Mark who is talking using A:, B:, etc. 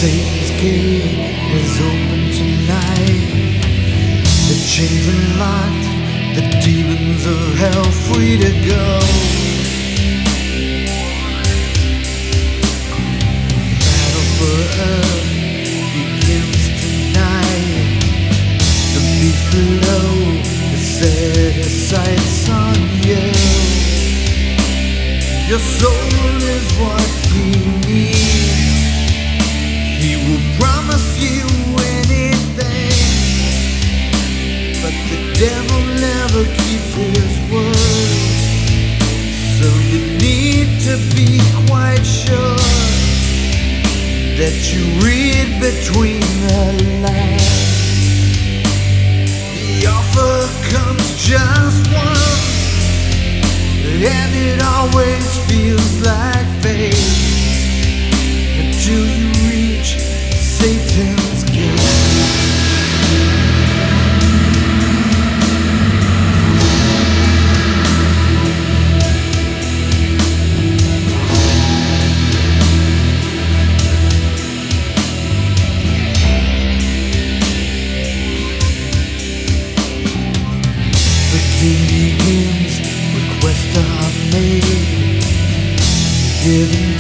A: Satan's gate is open tonight. The chains unlocked, the demons of hell free to go. Battle for earth begins tonight. The beast below has set his sights on you. Your soul is what he needs. He will promise you anything, but the devil never keeps his word. So you need to be quite sure that you read between the lines. The offer comes just once, and it always feels like fate until you reach Satan's gate. The king begins, requests are made, given